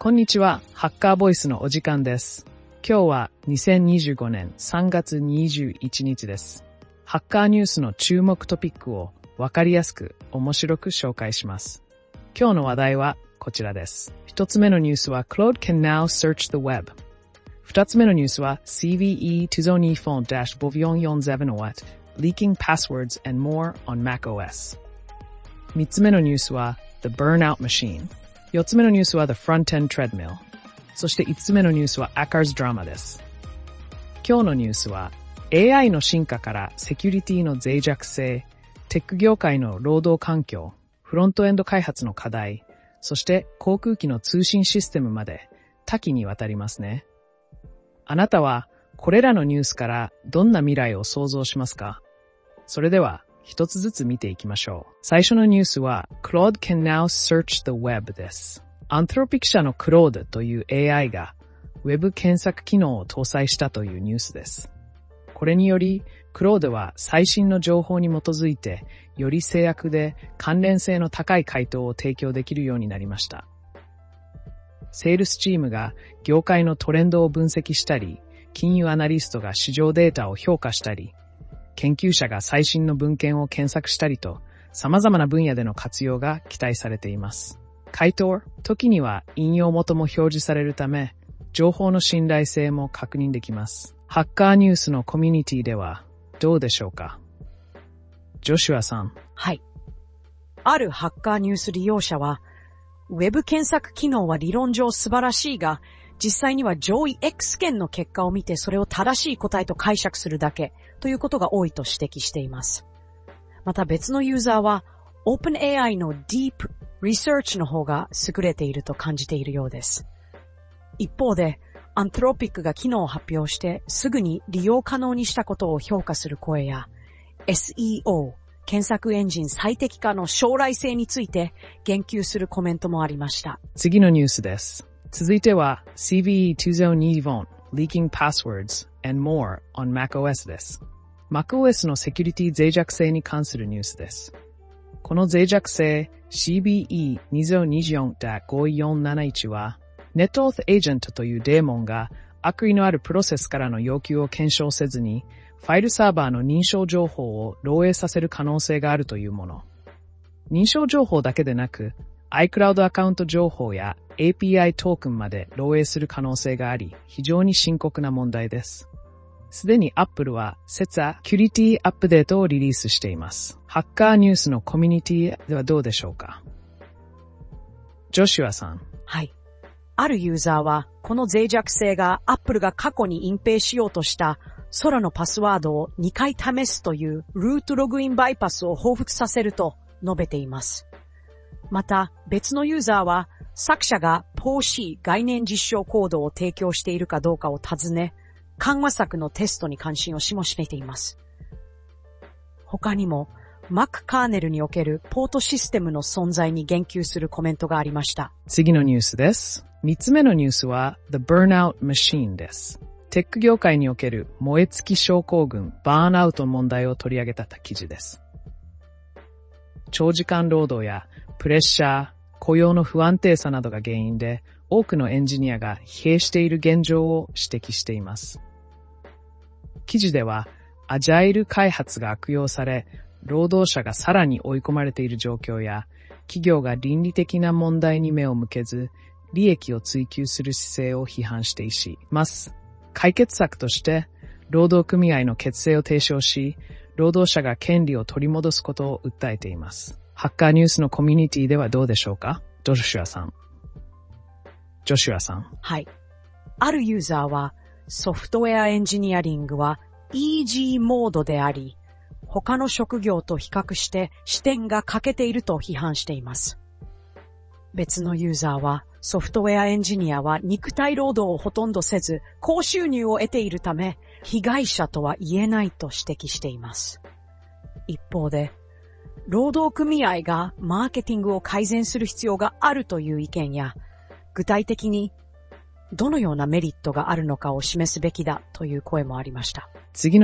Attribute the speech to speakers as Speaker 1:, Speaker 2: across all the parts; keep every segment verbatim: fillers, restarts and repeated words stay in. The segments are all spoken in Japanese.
Speaker 1: こんにちは、ハッカーボイスのお時間です。今日はにせんにじゅうごねんさんがつにじゅういちにちです。ハッカーニュースの注目トピックをわかりやすく面白く紹介します。今日の話題はこちらです。一つ目のニュースは Claude can now search the web。二つ目のニュースは シーブイイー にじゅうにフォン ごせんよんひゃくよんじゅうなな Leaking passwords and more on macOS。三つ目のニュースは The Burnout Machine。四つ目のニュースは The Front-End Treadmill。そして五つ目のニュースは Acker's Drama です。今日のニュースは エーアイ の進化からセキュリティの脆弱性、テック業界の労働環境、フロントエンド開発の課題、そして航空機の通信システムまで多岐にわたりますね。あなたはこれらのニュースからどんな未来を想像しますか？それでは一つずつ見ていきましょう。最初のニュースは Claude can now search the web です。アントロピク社の Claude という エーアイ がウェブ検索機能を搭載したというニュースです。これにより Claude は最新の情報に基づいてより正確で関連性の高い回答を提供できるようになりました。セールスチームが業界のトレンドを分析したり、金融アナリストが市場データを評価したり、研究者が最新の文献を検索したりと、様々な分野での活用が期待されています。回答、時には引用元も表示されるため、情報の信頼性も確認できます。ハッカーニュースのコミュニティではどうでしょうか？ジョシュアさん。
Speaker 2: はい。あるハッカーニュース利用者は、ウェブ検索機能は理論上素晴らしいが、実際には上位 X 件の結果を見てそれを正しい答えと解釈するだけということが多いと指摘しています。また別のユーザーは OpenAI の Deep Research の方が優れていると感じているようです。一方で、アントロピックが機能を発表してすぐに利用可能にしたことを評価する声や エスイーオー、検索エンジン最適化の将来性について言及するコメントもありました。
Speaker 1: 次のニュースです。続いては シーブイイーにじゅうにフォン Leaking passwords and more on macOS です。macOS のセキュリティ脆弱性に関するニュースです。この脆弱性 シーブイイーにせんにじゅうよん ごよんなないち は NetOauth Agent というデーモンが悪意のあるプロセスからの要求を検証せずにファイルサーバーの認証情報を漏洩させる可能性があるというもの。認証情報だけでなく iCloud アカウント情報や エーピーアイ トークンまで漏洩する可能性があり、非常に深刻な問題です。すでに Apple はセキュリティアップデートをリリースしています。ハッカーニュースのコミュニティではどうでしょうか？ジョシュアさん。
Speaker 2: はい。あるユーザーは、この脆弱性が Apple が過去に隠蔽しようとした空のパスワードをにかい試すというルートログインバイパスを報復させると述べています。また別のユーザーは作者が ピーオーシー 概念実証コードを提供しているかどうかを尋ね、緩和策のテストに関心を示しています。他にも Mac カーネルにおけるポートシステムの存在に言及するコメントがありました。
Speaker 1: 次のニュースです。三つ目のニュースは The Burnout Machine です。テック業界における燃え尽き症候群、バーンアウトの問題を取り上げた記事です。長時間労働やプレッシャー、雇用の不安定さなどが原因で、多くのエンジニアが疲弊している現状を指摘しています。記事では、アジャイル開発が悪用され、労働者がさらに追い込まれている状況や、企業が倫理的な問題に目を向けず、利益を追求する姿勢を批判しています。解決策として、労働組合の決定を提唱し、労働者が権利を取り戻すことを訴えています。ハッカーニュースのコミュニティではどうでしょうか？ジョシュアさん。ジョシュアさん。
Speaker 2: はい。あるユーザーは、ソフトウェアエンジニアリングはイージーモードであり、他の職業と比較して視点が欠けていると批判しています。別のユーザーは、ソフトウェアエンジニアは肉体労働をほとんどせず、高収入を得ているため、被害者とは言えないと指摘しています。一方で、労働組合がマーケティングを改善する必要があるという意見や、具体的にどのようなメリットがあるのかを示すべきだという声もありました。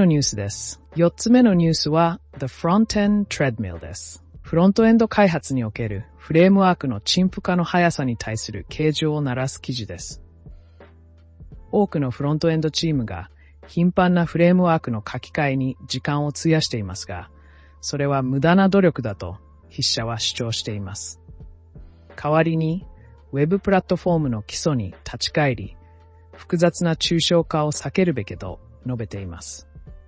Speaker 1: 次のニュースです。四つ目のニュースは The Front-End Treadmill です。 フロントエンド開発におけるフレームワークの陳腐化の速さに対する警鐘を鳴らす記事です。多くのフロントエンドチームが頻繁なフレームワークの書き換えに時間を費やしていますが、それは無駄な努力だと筆者は主張しています。代わりに、ウェブプラットフォームの基礎に立ち返り、複雑な抽象化を避けるべきと述べています。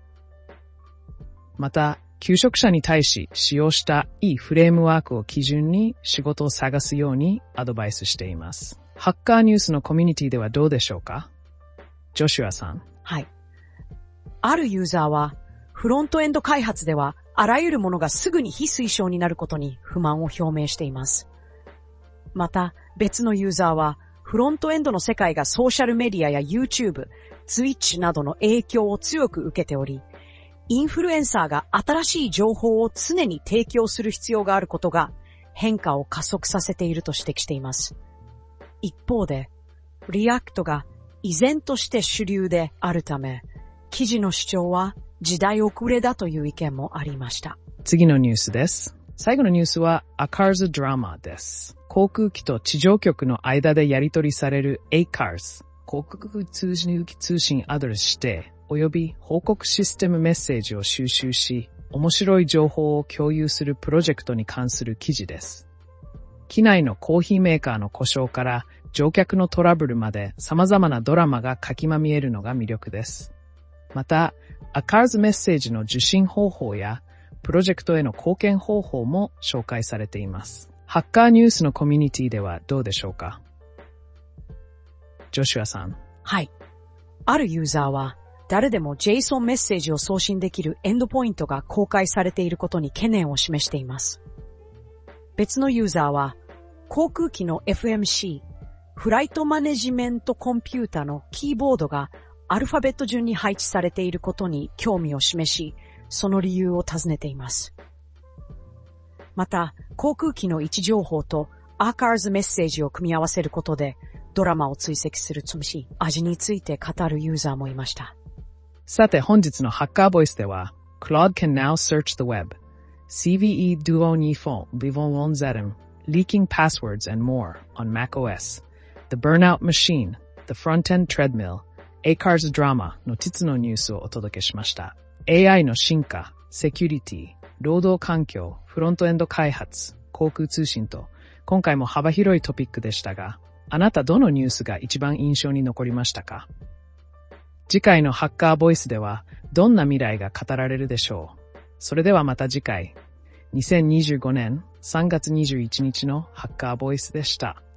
Speaker 1: また、求職者に対し使用したいいフレームワークを基準に仕事を探すようにアドバイスしています。ハッカーニュースのコミュニティではどうでしょうか？ジョシュアさん。
Speaker 2: はい。あるユーザーは、フロントエンド開発ではあらゆるものがすぐに非推奨になることに不満を表明しています。また、別のユーザーは、フロントエンドの世界がソーシャルメディアや YouTube、Twitch などの影響を強く受けており、インフルエンサーが新しい情報を常に提供する必要があることが変化を加速させていると指摘しています。一方で、リアクトが依然として主流であるため、記事の主張は時代遅れだという意見もありました。
Speaker 1: 次のニュースです。最後のニュースは エーカーズ ドラマです。航空機と地上局の間でやり取りされる エーカーズ、航空通信通信アドレス指定及び報告システムメッセージを収集し、面白い情報を共有するプロジェクトに関する記事です。機内のコーヒーメーカーの故障から乗客のトラブルまで様々なドラマが垣間見えるのが魅力です。また、エーカーズ メッセージの受信方法やプロジェクトへの貢献方法も紹介されています。ハッカーニュースのコミュニティではどうでしょうか？ジョシュアさん。
Speaker 2: はい。あるユーザーは、誰でも JSON メッセージを送信できるエンドポイントが公開されていることに懸念を示しています。別のユーザーは、航空機の エフエムシー、フライトマネジメントコンピュータのキーボードがアルファベット順に配置されていることに興味を示し、その理由を尋ねています。また、航空機の位置情報と エーカーズ メッセージを組み合わせることで、ドラマを追跡するつむし、味について語るユーザーもいました。
Speaker 1: さて本日のハッカーボイスでは、Claude can now search the web, シーブイイー duo nifon bivon zerum, leaking passwords and more on macOS, the burnout machine, the front-end treadmill,エーカーズ drama のつつのニュースをお届けしました。エーアイ の進化、セキュリティ、労働環境、フロントエンド開発、航空通信と、今回も幅広いトピックでしたが、あなたどのニュースが一番印象に残りましたか？次回のハッカーボイスではどんな未来が語られるでしょう。それではまた次回。にせんにじゅうごねんさんがつにじゅういちにちのハッカーボイスでした。